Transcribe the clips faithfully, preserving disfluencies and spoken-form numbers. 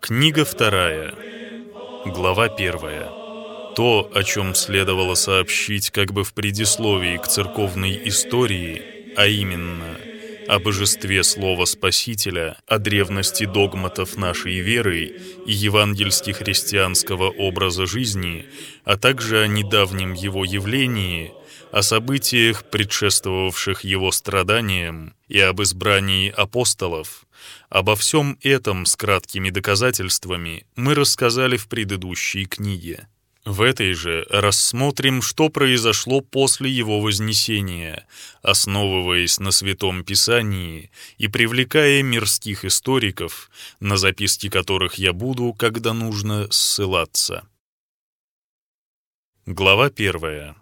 Книга вторая, глава первая. То, о чем следовало сообщить как бы в предисловии к церковной истории, а именно о божестве Слова Спасителя, о древности догматов нашей веры и евангельски-христианского образа жизни, а также о недавнем его явлении, о событиях, предшествовавших его страданиям, и об избрании апостолов. Обо всем этом с краткими доказательствами мы рассказали в предыдущей книге. В этой же рассмотрим, что произошло после его вознесения, основываясь на Святом Писании и привлекая мирских историков, на записки которых я буду, когда нужно, ссылаться. Глава первая.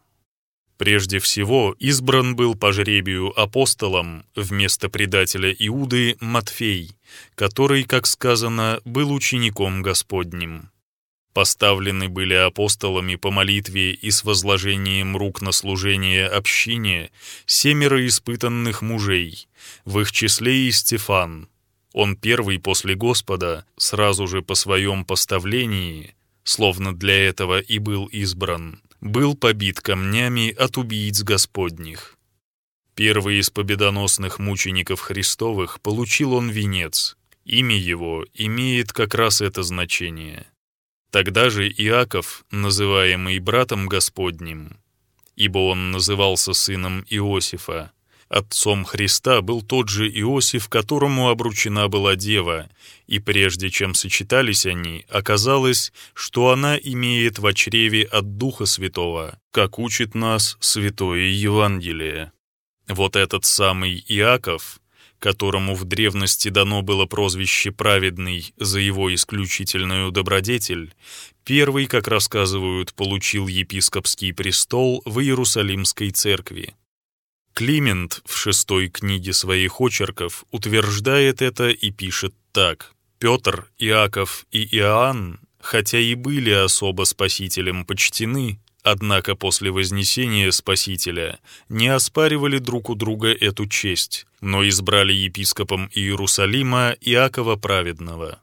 Прежде всего, избран был по жребию апостолом вместо предателя Иуды Матфей, который, как сказано, был учеником Господним. Поставлены были апостолами по молитве и с возложением рук на служение общине семеро испытанных мужей, в их числе и Стефан. Он первый после Господа, сразу же по своем поставлении, словно для этого и был избран, был побит камнями от убийц Господних. Первый из победоносных мучеников Христовых получил он венец. Имя его имеет как раз это значение. Тогда же Иаков, называемый братом Господним, ибо он назывался сыном Иосифа, отцом Христа был тот же Иосиф, которому обручена была дева, и прежде чем сочетались они, оказалось, что она имеет во чреве от Духа Святого, как учит нас Святое Евангелие. Вот этот самый Иаков, которому в древности дано было прозвище «праведный» за его исключительную добродетель, первый, как рассказывают, получил епископский престол в Иерусалимской церкви. Климент в шестой книге своих очерков утверждает это и пишет так: «Петр, Иаков и Иоанн, хотя и были особо Спасителем почтены, однако после вознесения Спасителя не оспаривали друг у друга эту честь, но избрали епископом Иерусалима Иакова Праведного».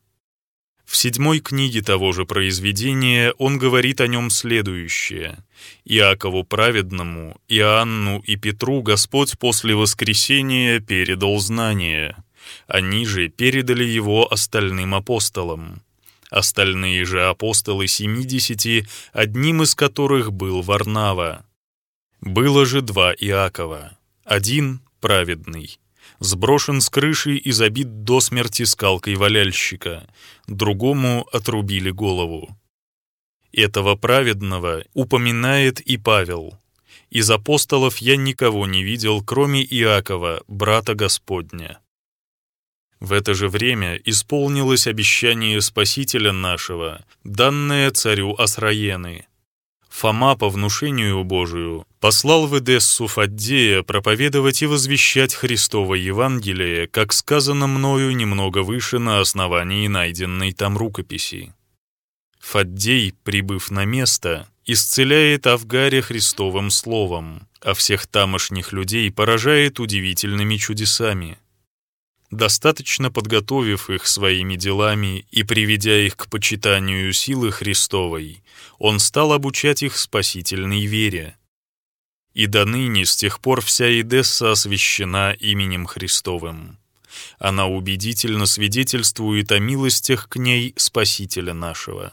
В седьмой книге того же произведения он говорит о нем следующее: «Иакову Праведному, Иоанну и Петру Господь после воскресения передал знание. Они же передали его остальным апостолам. Остальные же апостолы семидесяти, одним из которых был Варнава. Было же два Иакова. Один праведный, сброшен с крыши и забит до смерти скалкой валяльщика, другому отрубили голову. Этого праведного упоминает и Павел. Из апостолов я никого не видел, кроме Иакова, брата Господня». В это же время исполнилось обещание Спасителя нашего, данное царю Асраены. Фома по внушению Божию послал в Эдессу Фаддея проповедовать и возвещать Христово Евангелие, как сказано мною немного выше на основании найденной там рукописи. Фаддей, прибыв на место, исцеляет Авгаря Христовым словом, а всех тамошних людей поражает удивительными чудесами. Достаточно подготовив их своими делами и приведя их к почитанию силы Христовой, он стал обучать их спасительной вере. И до ныне с тех пор вся Эдесса освящена именем Христовым. Она убедительно свидетельствует о милостях к ней Спасителя нашего.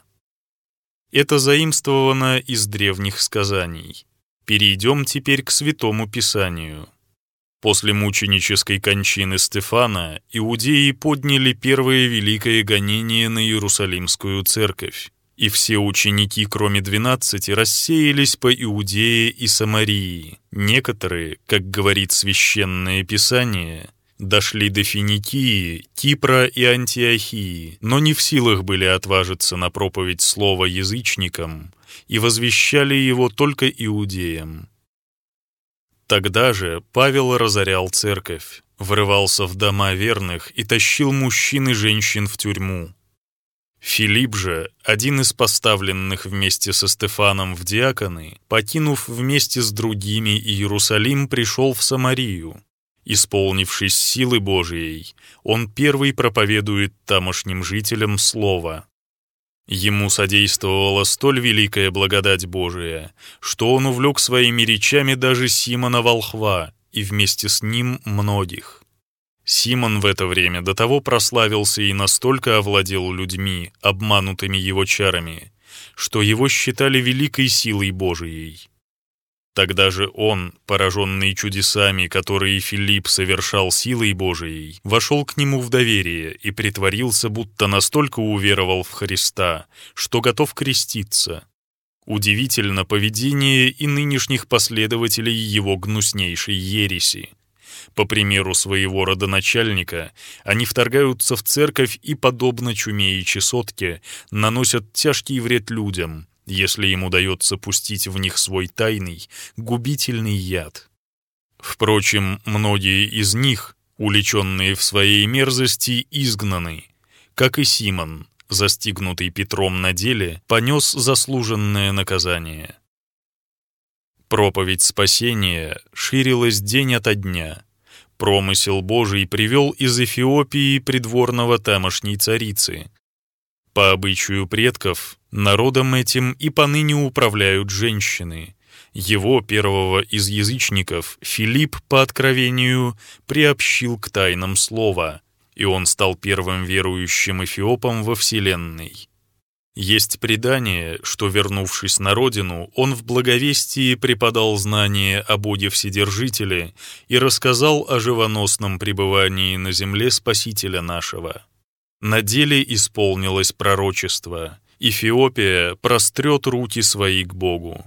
Это заимствовано из древних сказаний. Перейдем теперь к Святому Писанию. После мученической кончины Стефана иудеи подняли первое великое гонение на Иерусалимскую церковь, и все ученики, кроме двенадцати, рассеялись по Иудее и Самарии. Некоторые, как говорит Священное Писание, дошли до Финикии, Кипра и Антиохии, но не в силах были отважиться на проповедь слова язычникам и возвещали его только иудеям. Тогда же Павел разорял церковь, врывался в дома верных и тащил мужчин и женщин в тюрьму. Филипп же, один из поставленных вместе со Стефаном в диаконы, покинув вместе с другими Иерусалим, пришел в Самарию Исполнившись силы Божией, он первый проповедует тамошним жителям Слово. Ему содействовала столь великая благодать Божия, что он увлек своими речами даже Симона Волхва и вместе с ним многих. Симон в это время до того прославился и настолько овладел людьми, обманутыми его чарами, что его считали великой силой Божией. Тогда же он, пораженный чудесами, которые Филипп совершал силой Божией, вошел к нему в доверие и притворился, будто настолько уверовал в Христа, что готов креститься. Удивительно поведение и нынешних последователей его гнуснейшей ереси. По примеру своего родоначальника, они вторгаются в церковь и, подобно чуме и чесотке, наносят тяжкий вред людям, если им удается пустить в них свой тайный, губительный яд. Впрочем, многие из них, уличенные в своей мерзости, изгнаны, как и Симон, застигнутый Петром на деле, понес заслуженное наказание. Проповедь спасения ширилась день ото дня. Промысел Божий привел из Эфиопии придворного тамошней царицы. По обычаю предков, народом этим и поныне управляют женщины. Его, первого из язычников, Филипп, по откровению, приобщил к тайнам слова, и он стал первым верующим эфиопом во вселенной. Есть предание, что, вернувшись на родину, он в благовестии преподал знание о Боге Вседержителе и рассказал о живоносном пребывании на земле Спасителя нашего. На деле исполнилось пророчество: Эфиопия прострет руки свои к Богу.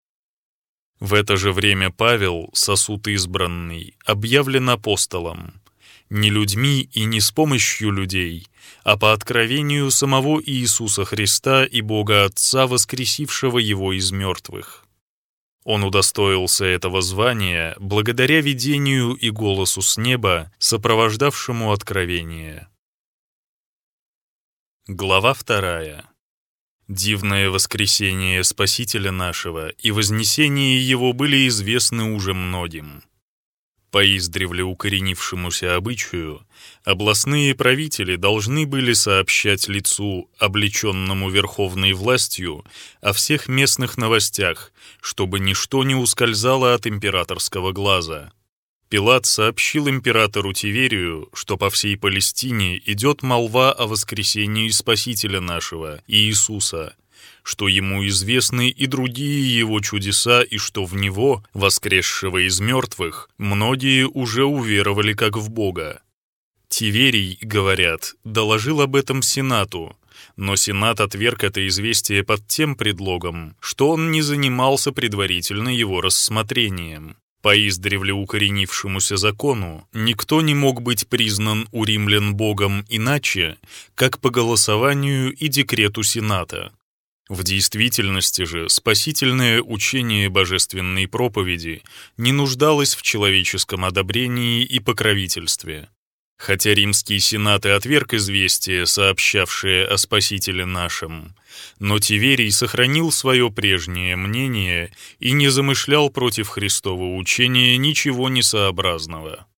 В это же время Павел, сосуд избранный, объявлен апостолом. Не людьми и не с помощью людей, а по откровению самого Иисуса Христа и Бога Отца, воскресившего Его из мертвых. Он удостоился этого звания благодаря видению и голосу с неба, сопровождавшему откровение. Глава вторая. Дивное воскресение Спасителя нашего и вознесение Его были известны уже многим. По издревле укоренившемуся обычаю, областные правители должны были сообщать лицу, облеченному верховной властью, о всех местных новостях, чтобы ничто не ускользало от императорского глаза. Пилат сообщил императору Тиверию, что по всей Палестине идет молва о воскресении Спасителя нашего, Иисуса, что ему известны и другие его чудеса, и что в него, воскресшего из мертвых, многие уже уверовали как в Бога. Тиверий, говорят, доложил об этом Сенату, но Сенат отверг это известие под тем предлогом, что он не занимался предварительно его рассмотрением. По издревле укоренившемуся закону никто не мог быть признан у римлян Богом иначе, как по голосованию и декрету Сената. В действительности же спасительное учение божественной проповеди не нуждалось в человеческом одобрении и покровительстве. Хотя римский сенат и отверг известие, сообщавшее о Спасителе нашем, но Тиверий сохранил свое прежнее мнение и не замышлял против Христова учения ничего несообразного.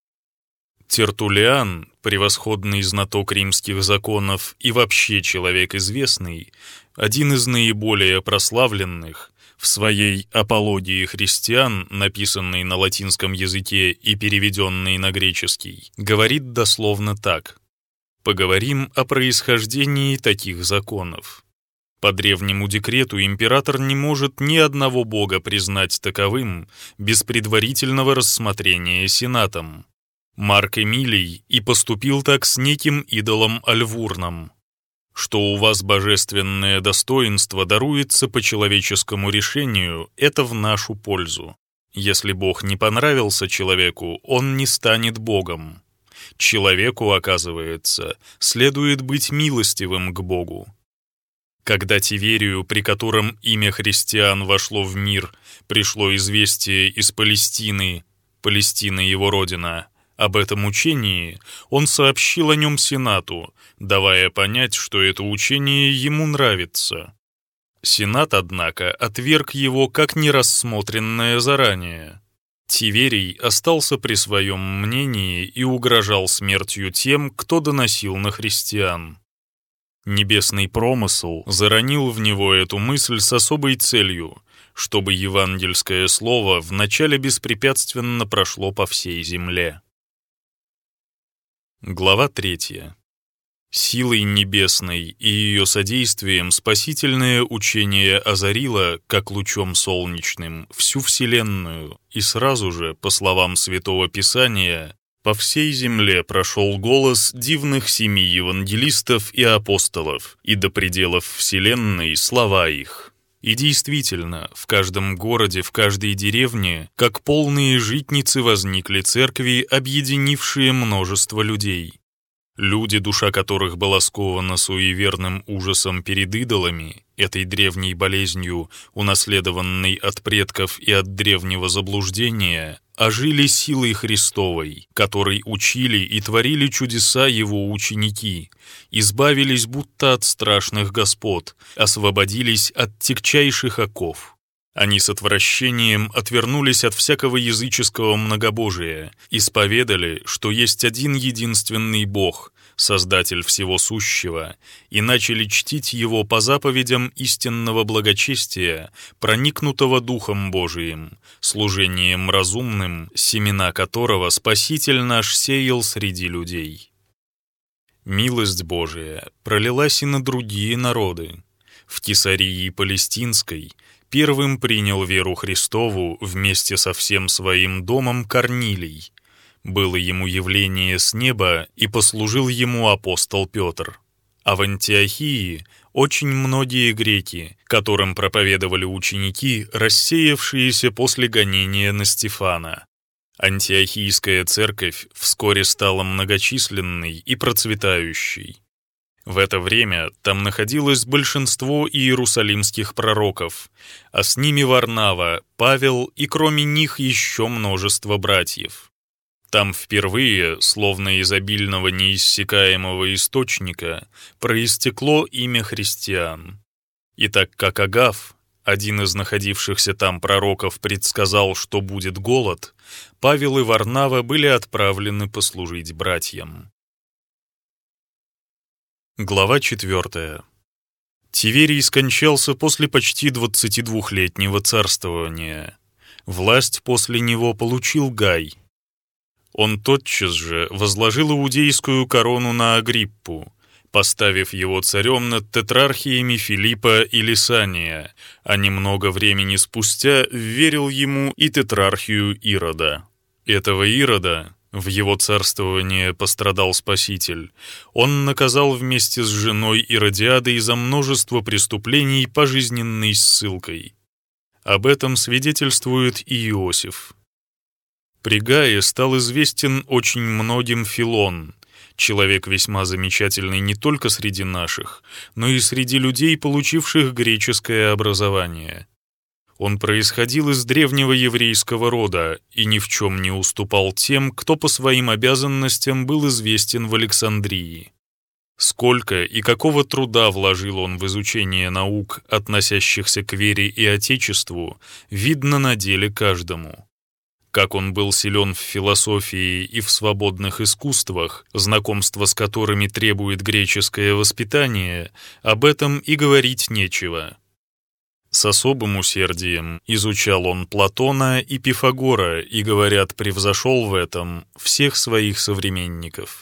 Тертуллиан, превосходный знаток римских законов и вообще человек известный, один из наиболее прославленных, в своей «Апологии христиан», написанной на латинском языке и переведенной на греческий, говорит дословно так: «Поговорим о происхождении таких законов. По древнему декрету император не может ни одного бога признать таковым без предварительного рассмотрения сенатом. Марк Эмилий и поступил так с неким идолом Альвурном. Что у вас божественное достоинство даруется по человеческому решению, это в нашу пользу. Если Бог не понравился человеку, он не станет Богом. Человеку, оказывается, следует быть милостивым к Богу. Когда Тиверию, при котором имя христиан вошло в мир, пришло известие из Палестины, Палестина его родина, об этом учении, он сообщил о нем Сенату, давая понять, что это учение ему нравится. Сенат, однако, отверг его как нерассмотренное заранее. Тиверий остался при своем мнении и угрожал смертью тем, кто доносил на христиан. Небесный промысл заронил в него эту мысль с особой целью, чтобы евангельское слово вначале беспрепятственно прошло по всей земле. Глава третья. Силой небесной и ее содействием спасительное учение озарило, как лучом солнечным, всю вселенную, и сразу же, по словам Святого Писания, по всей земле прошел голос дивных семи евангелистов и апостолов, и до пределов вселенной слова их. И действительно, в каждом городе, в каждой деревне, как полные житницы, возникли церкви, объединившие множество людей. Люди, душа которых была скована суеверным ужасом перед идолами, этой древней болезнью, унаследованной от предков и от древнего заблуждения, ожили силой Христовой, которой учили и творили чудеса его ученики, избавились будто от страшных господ, освободились от тягчайших оков. Они с отвращением отвернулись от всякого языческого многобожия, исповедали, что есть один единственный Бог, Создатель всего сущего, и начали чтить Его по заповедям истинного благочестия, проникнутого Духом Божиим, служением разумным, семена которого Спаситель наш сеял среди людей. Милость Божия пролилась и на другие народы. В Кесарии Палестинской первым принял веру Христову вместе со всем своим домом Корнилий. Было ему явление с неба, и послужил ему апостол Петр. А в Антиохии очень многие греки, которым проповедовали ученики, рассеявшиеся после гонения на Стефана. Антиохийская церковь вскоре стала многочисленной и процветающей. В это время там находилось большинство иерусалимских пророков, а с ними Варнава, Павел и кроме них еще множество братьев. Там впервые, словно из обильного неиссякаемого источника, проистекло имя христиан. И так как Агав, один из находившихся там пророков, предсказал, что будет голод, Павел и Варнава были отправлены послужить братьям. Глава четвертая. Тиверий скончался после почти двадцатидвухлетнего царствования. Власть после него получил Гай. Он тотчас же возложил иудейскую корону на Агриппу, поставив его царем над тетрархиями Филиппа и Лисания, а немного времени спустя вверил ему и тетрархию Ирода. Этого Ирода, в его царствование пострадал Спаситель, он наказал вместе с женой Иродиадой за множество преступлений пожизненной ссылкой. Об этом свидетельствует и Иосиф. При Гае стал известен очень многим Филон, человек весьма замечательный не только среди наших, но и среди людей, получивших греческое образование. Он происходил из древнего еврейского рода и ни в чем не уступал тем, кто по своим обязанностям был известен в Александрии. Сколько и какого труда вложил он в изучение наук, относящихся к вере и Отечеству, видно на деле каждому. Как он был силен в философии и в свободных искусствах, знакомство с которыми требует греческое воспитание, об этом и говорить нечего. С особым усердием изучал он Платона и Пифагора и, говорят, превзошел в этом всех своих современников.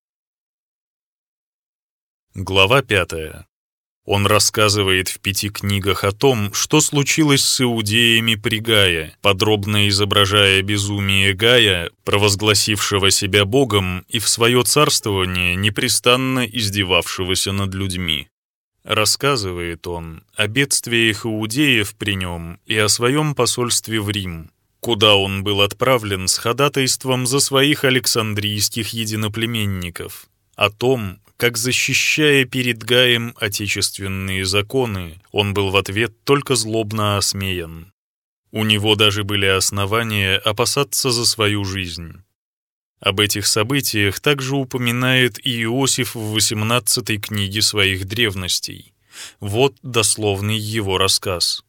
Глава пятая. Он рассказывает в пяти книгах о том, что случилось с иудеями при Гае, подробно изображая безумие Гая, провозгласившего себя Богом и в свое царствование непрестанно издевавшегося над людьми. Рассказывает он о бедствиях иудеев при нем и о своем посольстве в Рим, куда он был отправлен с ходатайством за своих александрийских единоплеменников, о том, как, защищая перед Гаем отечественные законы, он был в ответ только злобно осмеян. У него даже были основания опасаться за свою жизнь. Об этих событиях также упоминает и Иосиф в восемнадцатой книге своих древностей. Вот дословный его рассказ.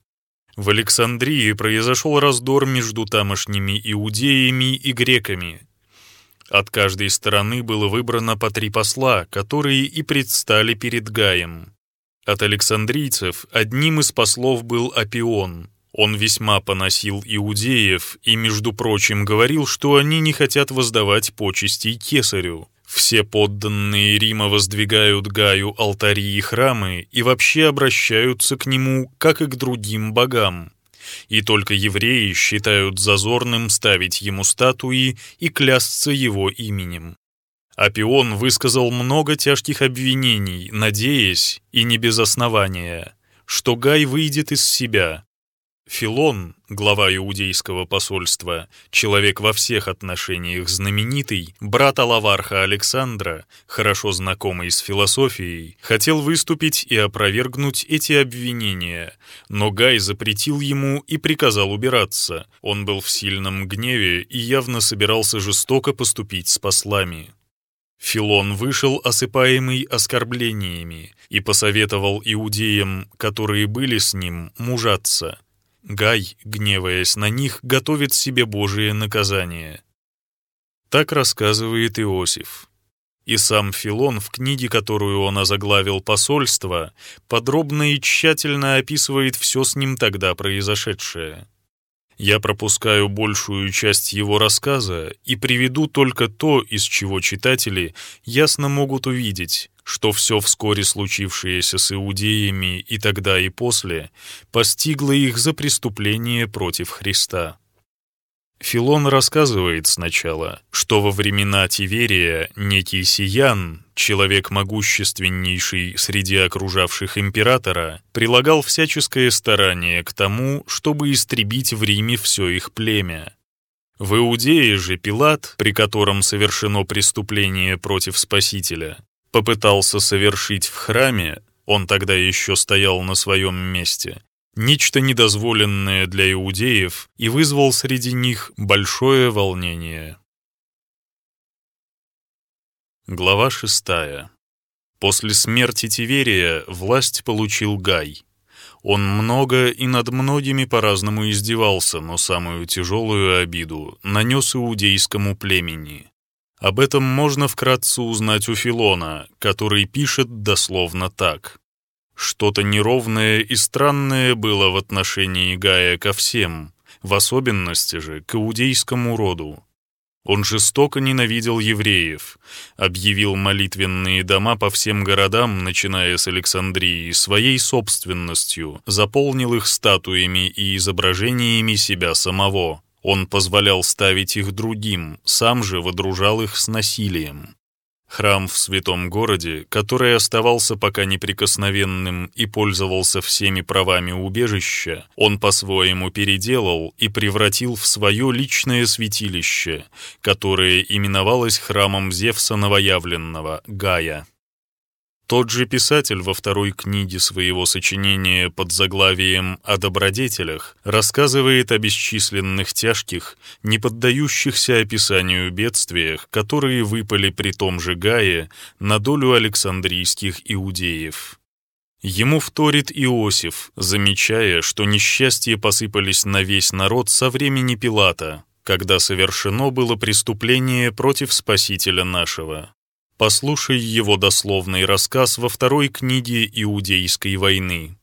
В Александрии произошел раздор между тамошними иудеями и греками. От каждой стороны было выбрано по три посла, которые и предстали перед Гаем. От александрийцев одним из послов был Апион. Он весьма поносил иудеев и, между прочим, говорил, что они не хотят воздавать почестей кесарю. Все подданные Рима воздвигают Гаю алтари и храмы и вообще обращаются к нему, как и к другим богам. И только евреи считают зазорным ставить ему статуи и клясться его именем. Апион высказал много тяжких обвинений, надеясь, и не без основания, что Гай выйдет из себя. Филон, глава иудейского посольства, человек во всех отношениях знаменитый, брат Алаварха Александра, хорошо знакомый с философией, хотел выступить и опровергнуть эти обвинения, но Гай запретил ему и приказал убираться. Он был в сильном гневе и явно собирался жестоко поступить с послами. Филон вышел, осыпаемый оскорблениями, и посоветовал иудеям, которые были с ним, мужаться. Гай, гневаясь на них, готовит себе Божие наказание. Так рассказывает Иосиф. И сам Филон в книге, которую он озаглавил «Посольство», подробно и тщательно описывает все с ним тогда произошедшее. Я пропускаю большую часть его рассказа и приведу только то, из чего читатели ясно могут увидеть, что все вскоре случившееся с иудеями и тогда и после постигло их за преступление против Христа. Филон рассказывает сначала, что во времена Тиверия некий Сиян, человек могущественнейший среди окружавших императора, прилагал всяческое старание к тому, чтобы истребить в Риме все их племя. В Иудее же Пилат, при котором совершено преступление против Спасителя, попытался совершить в храме, он тогда еще стоял на своем месте, нечто недозволенное для иудеев и вызвал среди них большое волнение. Глава шестая. После смерти Тиверия власть получил Гай. Он много и над многими по-разному издевался, но самую тяжелую обиду нанес иудейскому племени. Об этом можно вкратце узнать у Филона, который пишет дословно так. Что-то неровное и странное было в отношении Гая ко всем, в особенности же к иудейскому роду. Он жестоко ненавидел евреев, объявил молитвенные дома по всем городам, начиная с Александрии, своей собственностью, заполнил их статуями и изображениями себя самого. Он позволял ставить их другим, сам же водружал их с насилием. Храм в святом городе, который оставался пока неприкосновенным и пользовался всеми правами убежища, он по-своему переделал и превратил в свое личное святилище, которое именовалось храмом Зевса Новоявленного, Гая. Тот же писатель во второй книге своего сочинения под заглавием «О добродетелях» рассказывает о бесчисленных тяжких, не поддающихся описанию бедствиях, которые выпали при том же Гае на долю александрийских иудеев. Ему вторит Иосиф, замечая, что несчастья посыпались на весь народ со времени Пилата, когда совершено было преступление против Спасителя нашего. Послушай его дословный рассказ во второй книге Иудейской войны.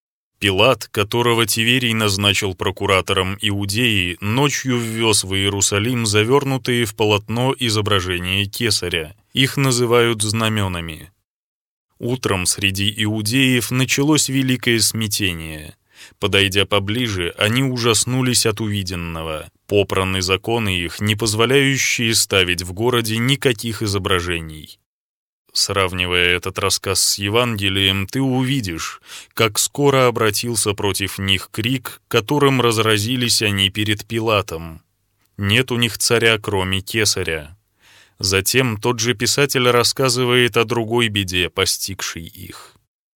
Пилат, которого Тиверий назначил прокуратором Иудеи, ночью ввез в Иерусалим завернутые в полотно изображения кесаря. Их называют знаменами. Утром среди иудеев началось великое смятение. Подойдя поближе, они ужаснулись от увиденного. Попраны законы их, не позволяющие ставить в городе никаких изображений. Сравнивая этот рассказ с Евангелием, ты увидишь, как скоро обратился против них крик, которым разразились они перед Пилатом. Нет у них царя, кроме кесаря. Затем тот же писатель рассказывает о другой беде, постигшей их.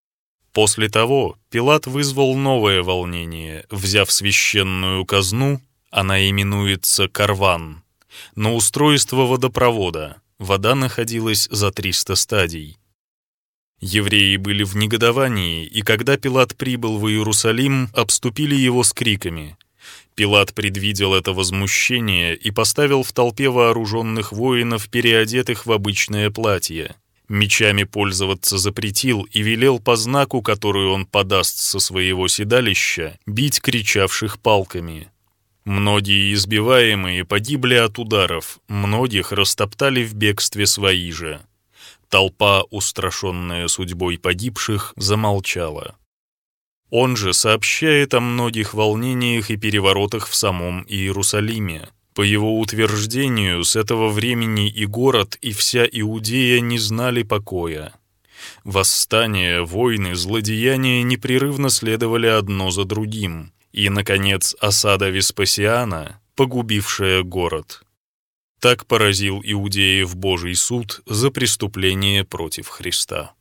После того Пилат вызвал новое волнение, взяв священную казну, она именуется Карван, на устройство водопровода. Вода находилась за триста стадий. Евреи были в негодовании, и когда Пилат прибыл в Иерусалим, обступили его с криками. Пилат предвидел это возмущение и поставил в толпе вооруженных воинов, переодетых в обычное платье. Мечами пользоваться запретил и велел по знаку, который он подаст со своего седалища, бить кричавших палками. Многие избиваемые погибли от ударов, многих растоптали в бегстве свои же. Толпа, устрашенная судьбой погибших, замолчала. Он же сообщает о многих волнениях и переворотах в самом Иерусалиме. По его утверждению, с этого времени и город, и вся Иудея не знали покоя. Восстания, войны, злодеяния непрерывно следовали одно за другим. И, наконец, осада Веспасиана, погубившая город. Так поразил иудеев Божий суд за преступление против Христа.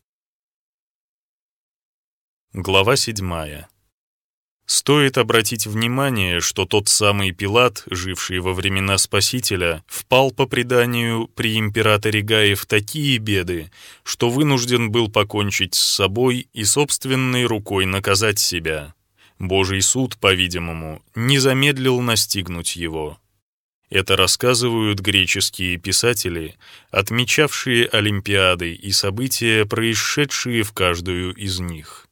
Глава седьмая. Стоит обратить внимание, что тот самый Пилат, живший во времена Спасителя, впал по преданию при императоре Гае в такие беды, что вынужден был покончить с собой и собственной рукой наказать себя. Божий суд, по-видимому, не замедлил настигнуть его. Это рассказывают греческие писатели, отмечавшие Олимпиады и события, происшедшие в каждую из них.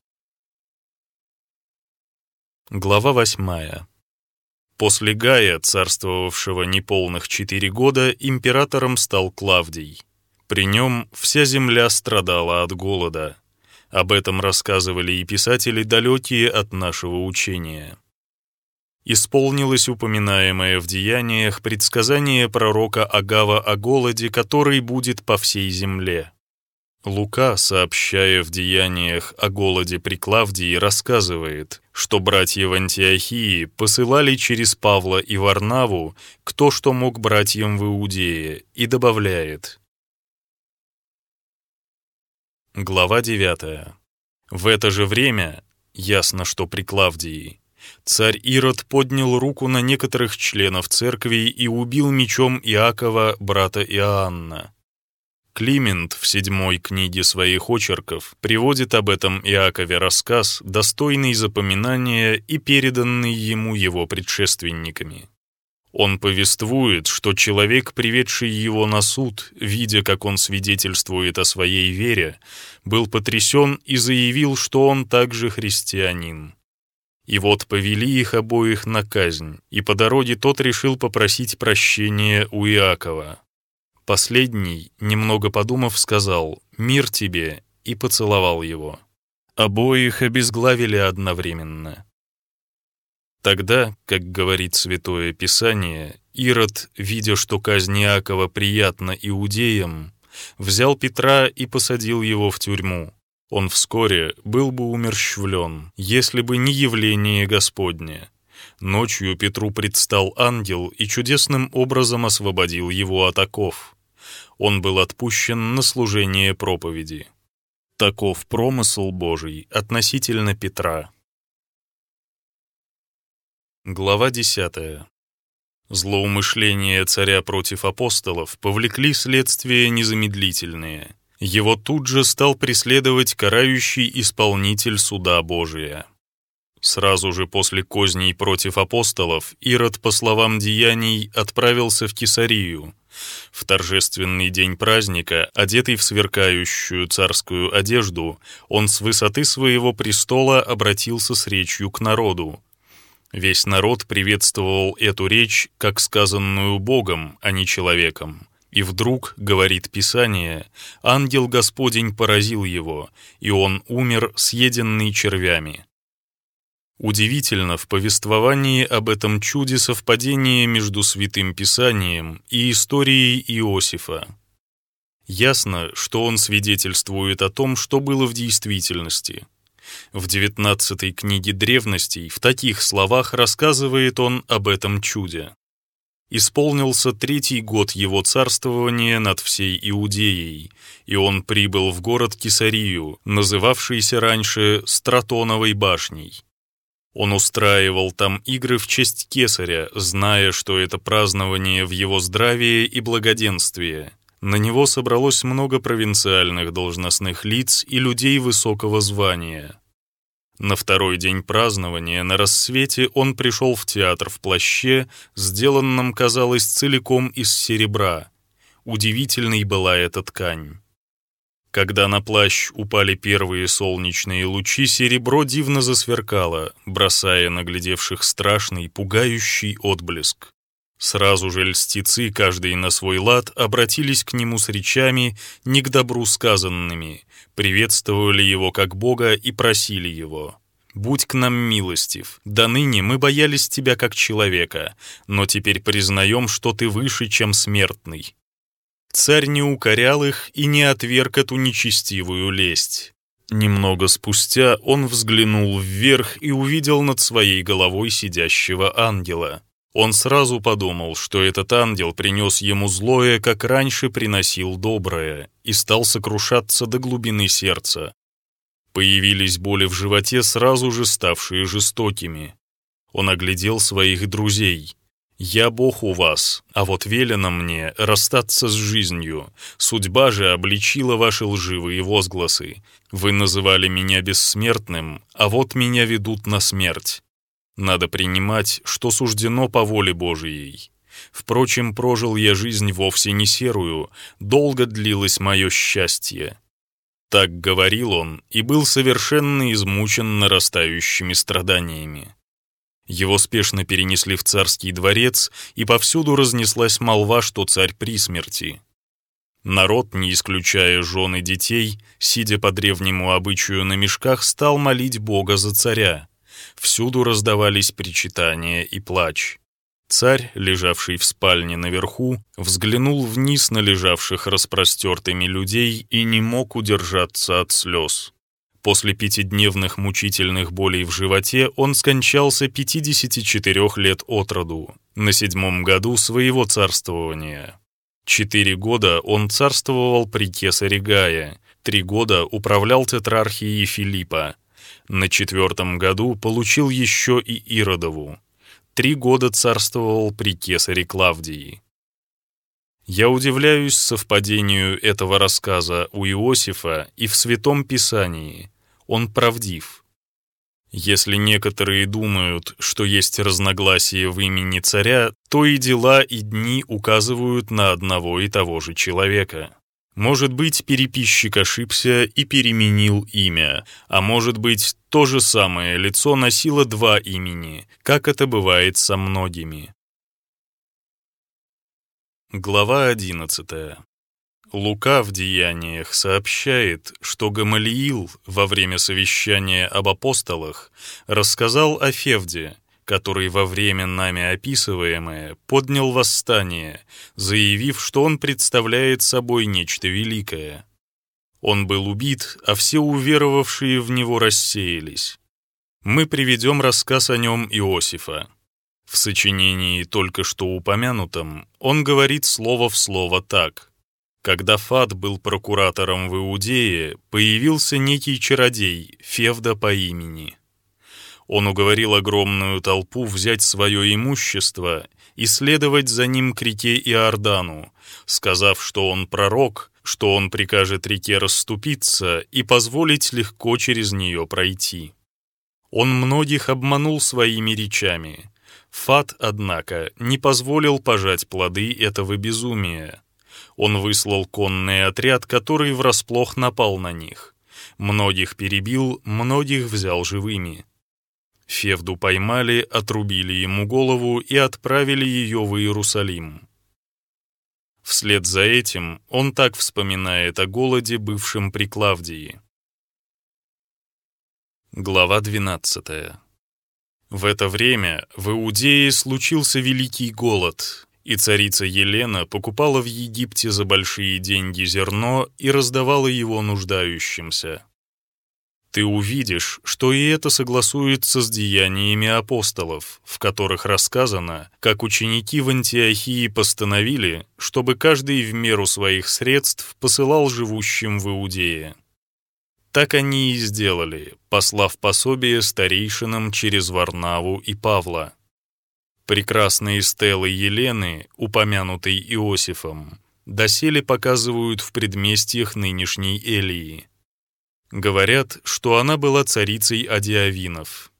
Глава восьмая. После Гая, царствовавшего неполных четыре года, императором стал Клавдий. При нем вся земля страдала от голода. Об этом рассказывали и писатели, далекие от нашего учения. Исполнилось упоминаемое в Деяниях предсказание пророка Агава о голоде, который будет по всей земле. Лука, сообщая в Деяниях о голоде при Клавдии, рассказывает, что братья в Антиохии посылали через Павла и Варнаву кто что мог братьям в Иудее, и добавляет. Глава девятая. В это же время, ясно, что при Клавдии, царь Ирод поднял руку на некоторых членов церкви и убил мечом Иакова, брата Иоанна. Климент в седьмой книге своих очерков приводит об этом Иакове рассказ, достойный запоминания и переданный ему его предшественниками. Он повествует, что человек, приведший его на суд, видя, как он свидетельствует о своей вере, был потрясен и заявил, что он также христианин. И вот повели их обоих на казнь, и по дороге тот решил попросить прощения у Иакова. Последний, немного подумав, сказал «Мир тебе» и поцеловал его. Обоих обезглавили одновременно. Тогда, как говорит Святое Писание, Ирод, видя, что казнь Иакова приятна иудеям, взял Петра и посадил его в тюрьму. Он вскоре был бы умерщвлен, если бы не явление Господне. Ночью Петру предстал ангел и чудесным образом освободил его от оков. Он был отпущен на служение проповеди. Таков промысл Божий относительно Петра. Глава десятая. Злоумышления царя против апостолов повлекли следствия незамедлительные. Его тут же стал преследовать карающий исполнитель суда Божия. Сразу же после козней против апостолов Ирод, по словам Деяний, отправился в Кесарию. В торжественный день праздника, одетый в сверкающую царскую одежду, он с высоты своего престола обратился с речью к народу. Весь народ приветствовал эту речь, как сказанную Богом, а не человеком. И вдруг, говорит Писание, ангел Господень поразил его, и он умер, съеденный червями. Удивительно в повествовании об этом чуде совпадение между Святым Писанием и историей Иосифа. Ясно, что он свидетельствует о том, что было в действительности. В девятнадцатой книге древностей в таких словах рассказывает он об этом чуде. Исполнился третий год его царствования над всей Иудеей, и он прибыл в город Кесарию, называвшийся раньше Стратоновой башней. Он устраивал там игры в честь кесаря, зная, что это празднование в его здравие и благоденствие, На него собралось много провинциальных должностных лиц и людей высокого звания. На второй день празднования на рассвете он пришел в театр в плаще, сделанном, казалось, целиком из серебра. Удивительной была эта ткань. Когда на плащ упали первые солнечные лучи, серебро дивно засверкало, бросая на глядевших страшный, пугающий отблеск. Сразу же льстецы, каждый на свой лад, обратились к нему с речами, не к добру сказанными, приветствовали его как Бога и просили его: «Будь к нам милостив, до ныне мы боялись тебя как человека, но теперь признаем, что ты выше, чем смертный». Царь не укорял их и не отверг эту нечестивую лесть. Немного спустя он взглянул вверх и увидел над своей головой сидящего ангела. Он сразу подумал, что этот ангел принес ему злое, как раньше приносил доброе, и стал сокрушаться до глубины сердца. Появились боли в животе, сразу же ставшие жестокими. Он оглядел своих друзей. «Я Бог у вас, а вот велено мне расстаться с жизнью. Судьба же обличила ваши лживые возгласы. Вы называли меня бессмертным, а вот меня ведут на смерть. Надо принимать, что суждено по воле Божией. Впрочем, прожил я жизнь вовсе не серую, долго длилось мое счастье». Так говорил он и был совершенно измучен нарастающими страданиями. Его спешно перенесли в царский дворец, и повсюду разнеслась молва, что царь при смерти. Народ, не исключая жен и детей, сидя по древнему обычаю на мешках, стал молить Бога за царя. Всюду раздавались причитания и плач. Царь, лежавший в спальне наверху, взглянул вниз на лежавших распростертыми людей и не мог удержаться от слез. После пятидневных мучительных болей в животе он скончался пятидесяти четырёх лет от роду, на седьмом году своего царствования. Четыре года он царствовал при кесаре Гае, три года управлял тетрархией Филиппа. На четвертом году получил еще и Иродову. Три года царствовал при кесаре Клавдии. Я удивляюсь совпадению этого рассказа у Иосифа и в Святом Писании. Он правдив. Если некоторые думают, что есть разногласия в имени царя, то и дела, и дни указывают на одного и того же человека. Может быть, переписчик ошибся и переменил имя, а может быть, то же самое лицо носило два имени, как это бывает со многими. Глава одиннадцатая. Лука в Деяниях сообщает, что Гамалиил во время совещания об апостолах рассказал о Февде, который во время нами описываемое поднял восстание, заявив, что он представляет собой нечто великое. Он был убит, а все уверовавшие в него рассеялись. Мы приведем рассказ о нем Иосифа. В сочинении, только что упомянутом, он говорит слово в слово так. Когда Фат был прокуратором в Иудее, появился некий чародей, Февда по имени. Он уговорил огромную толпу взять свое имущество и следовать за ним к реке Иордану, сказав, что он пророк, что он прикажет реке расступиться и позволить легко через нее пройти. Он многих обманул своими речами. Фат, однако, не позволил пожать плоды этого безумия. Он выслал конный отряд, который врасплох напал на них. Многих перебил, многих взял живыми. Февду поймали, отрубили ему голову и отправили ее в Иерусалим. Вслед за этим он так вспоминает о голоде, бывшем при Клавдии. Глава двенадцатая. В это время в Иудее случился великий голод, и царица Елена покупала в Египте за большие деньги зерно и раздавала его нуждающимся. Ты увидишь, что и это согласуется с деяниями апостолов, в которых рассказано, как ученики в Антиохии постановили, чтобы каждый в меру своих средств посылал живущим в Иудее. Так они и сделали, послав пособие старейшинам через Варнаву и Павла. Прекрасные стелы Елены, упомянутой Иосифом, доселе показывают в предместьях нынешней Элии. Говорят, что она была царицей Адиавинов.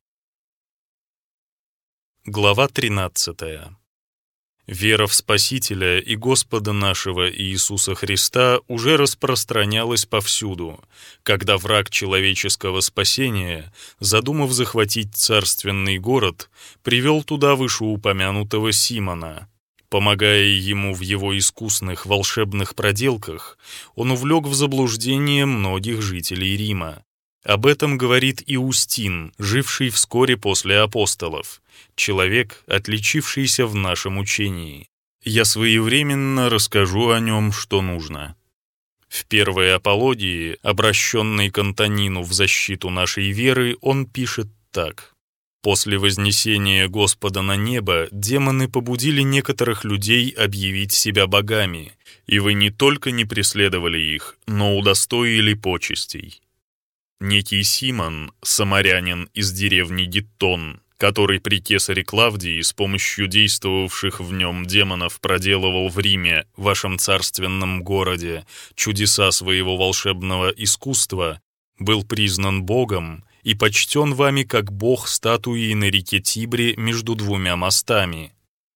Глава тринадцатая. Вера в Спасителя и Господа нашего Иисуса Христа уже распространялась повсюду, когда враг человеческого спасения, задумав захватить царственный город, привел туда вышеупомянутого Симона. Помогая ему в его искусных волшебных проделках, он увлек в заблуждение многих жителей Рима. Об этом говорит Иустин, живший вскоре после апостолов, человек, отличившийся в нашем учении. Я своевременно расскажу о нем, что нужно. В первой апологии, обращенной к Антонину в защиту нашей веры, он пишет так. «После вознесения Господа на небо демоны побудили некоторых людей объявить себя богами, и вы не только не преследовали их, но удостоили почестей. Некий Симон, самарянин из деревни Гиттон, который при кесаре Клавдии с помощью действовавших в нем демонов проделывал в Риме, вашем царственном городе, чудеса своего волшебного искусства, был признан Богом и почтен вами как бог статуи на реке Тибре между двумя мостами.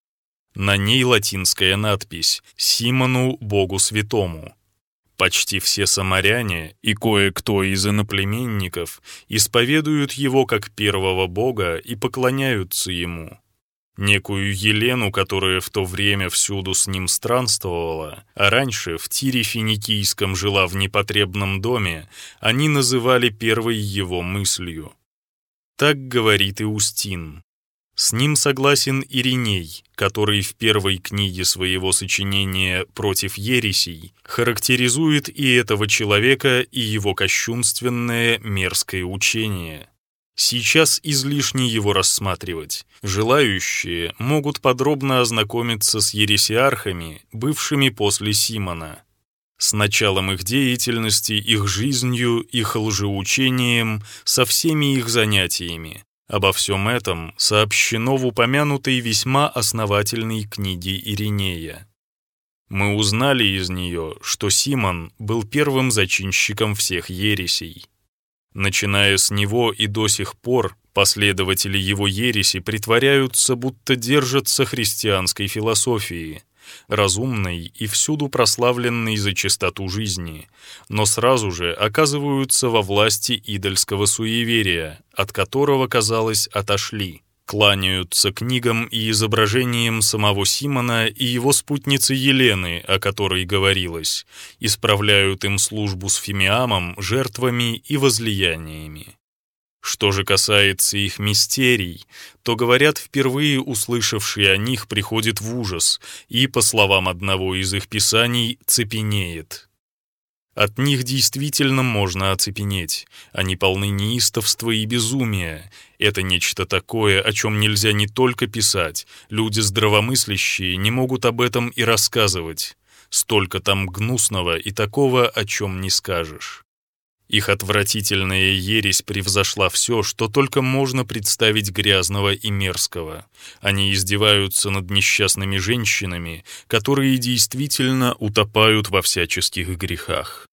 На ней латинская надпись «Симону, Богу святому». Почти все самаряне и кое-кто из иноплеменников исповедуют его как первого бога и поклоняются ему. Некую Елену, которая в то время всюду с ним странствовала, а раньше в Тире Финикийском жила в непотребном доме, они называли первой его мыслью. Так говорит Иустин. С ним согласен Ириней, который в первой книге своего сочинения «Против ересей» характеризует и этого человека, и его кощунственное мерзкое учение. Сейчас излишне его рассматривать. Желающие могут подробно ознакомиться с ересиархами, бывшими после Симона. С началом их деятельности, их жизнью, их лжеучением, со всеми их занятиями. Обо всем этом сообщено в упомянутой весьма основательной книге Иринея. Мы узнали из нее, что Симон был первым зачинщиком всех ересей. Начиная с него и до сих пор последователи его ереси притворяются, будто держатся христианской философии, разумной и всюду прославленной за чистоту жизни, но сразу же оказываются во власти идольского суеверия, от которого, казалось, отошли. Кланяются книгам и изображениям самого Симона и его спутницы Елены, о которой говорилось, исправляют им службу с фимиамом, жертвами и возлияниями. Что же касается их мистерий, то, говорят, впервые услышавший о них приходит в ужас и, по словам одного из их писаний, цепенеет. От них действительно можно оцепенеть. Они полны неистовства и безумия. Это нечто такое, о чем нельзя не только писать. Люди здравомыслящие не могут об этом и рассказывать. Столько там гнусного и такого, о чем не скажешь. Их отвратительная ересь превзошла все, что только можно представить грязного и мерзкого. Они издеваются над несчастными женщинами, которые действительно утопают во всяческих грехах.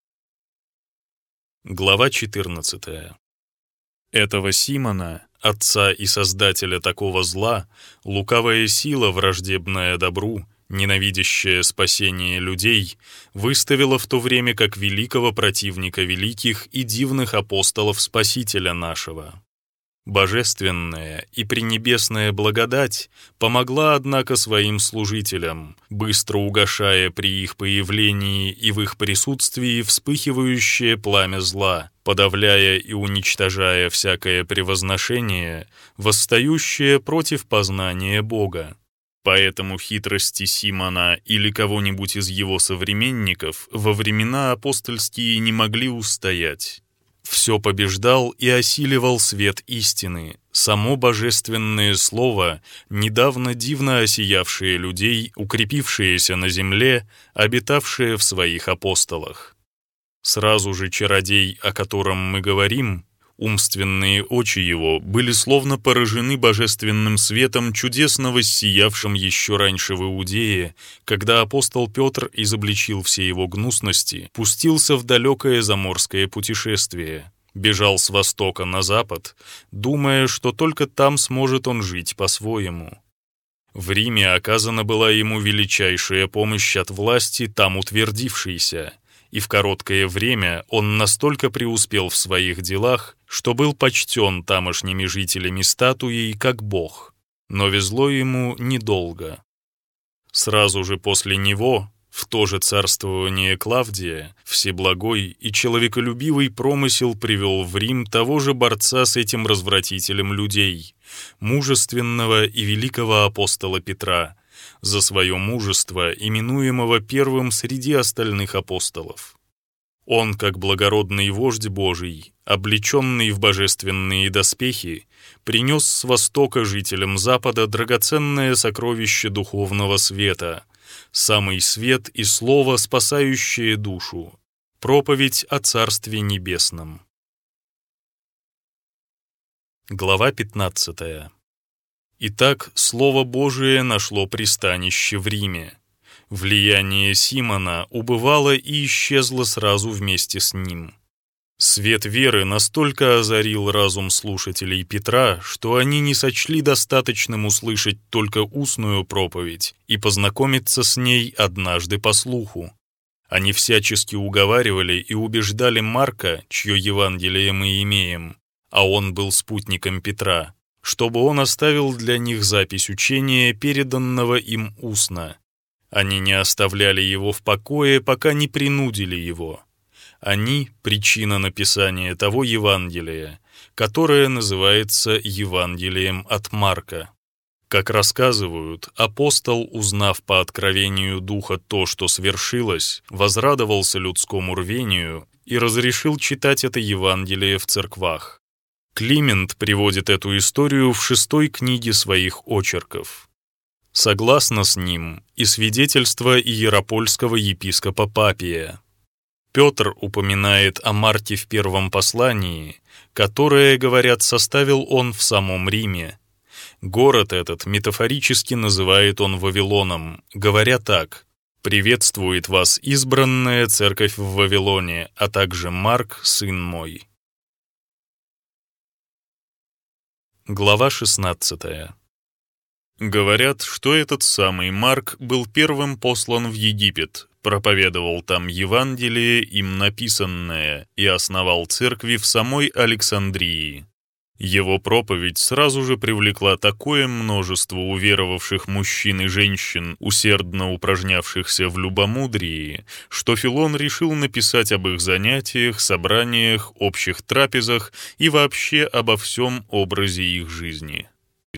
Глава четырнадцатая. Этого Симона, отца и создателя такого зла, лукавая сила, враждебная добру, ненавидящая спасение людей, выставила в то время как великого противника великих и дивных апостолов Спасителя нашего. Божественная и пренебесная благодать помогла, однако, своим служителям, быстро угашая при их появлении и в их присутствии вспыхивающее пламя зла, подавляя и уничтожая всякое превозношение, восстающее против познания Бога. Поэтому хитрости Симона или кого-нибудь из его современников во времена апостольские не могли устоять. Все побеждал и осиливал свет истины, само божественное слово, недавно дивно осиявшее людей, укрепившееся на земле, обитавшее в своих апостолах. Сразу же чародей, о котором мы говорим, Умственные очи его были словно поражены божественным светом, чудесно воссиявшим еще раньше в Иудее, когда апостол Петр изобличил все его гнусности, пустился в далекое заморское путешествие, бежал с востока на запад, думая, что только там сможет он жить по-своему. В Риме оказана была ему величайшая помощь от власти, там утвердившейся, и в короткое время он настолько преуспел в своих делах, что был почтен тамошними жителями статуей как бог. Но везло ему недолго. Сразу же после него, в то же царствование Клавдия, всеблагой и человеколюбивый промысел привел в Рим того же борца с этим развратителем людей, мужественного и великого апостола Петра, за свое мужество, именуемого первым среди остальных апостолов. Он, как благородный вождь Божий, облеченный в божественные доспехи, принес с востока жителям Запада драгоценное сокровище духовного света, самый свет и слово, спасающее душу, проповедь о Царстве Небесном. Глава пятнадцатая. Итак, Слово Божие нашло пристанище в Риме. Влияние Симона убывало и исчезло сразу вместе с ним. Свет веры настолько озарил разум слушателей Петра, что они не сочли достаточным услышать только устную проповедь и познакомиться с ней однажды по слуху. Они всячески уговаривали и убеждали Марка, чье Евангелие мы имеем, а он был спутником Петра, чтобы он оставил для них запись учения, переданного им устно. Они не оставляли его в покое, пока не принудили его. Они — причина написания того Евангелия, которое называется Евангелием от Марка. Как рассказывают, апостол, узнав по откровению Духа то, что свершилось, возрадовался людскому рвению и разрешил читать это Евангелие в церквах. Климент приводит эту историю в шестой книге своих очерков. Согласно с ним и свидетельство иеропольского епископа Папия. Петр упоминает о Марте в первом послании, которое, говорят, составил он в самом Риме. Город этот метафорически называет он Вавилоном, говоря так: «Приветствует вас избранная церковь в Вавилоне, а также Марк, сын мой». Глава шестнадцатая. Говорят, что этот самый Марк был первым послан в Египет, проповедовал там Евангелие, им написанное, и основал церкви в самой Александрии. Его проповедь сразу же привлекла такое множество уверовавших мужчин и женщин, усердно упражнявшихся в любомудрии, что Филон решил написать об их занятиях, собраниях, общих трапезах и вообще обо всем образе их жизни.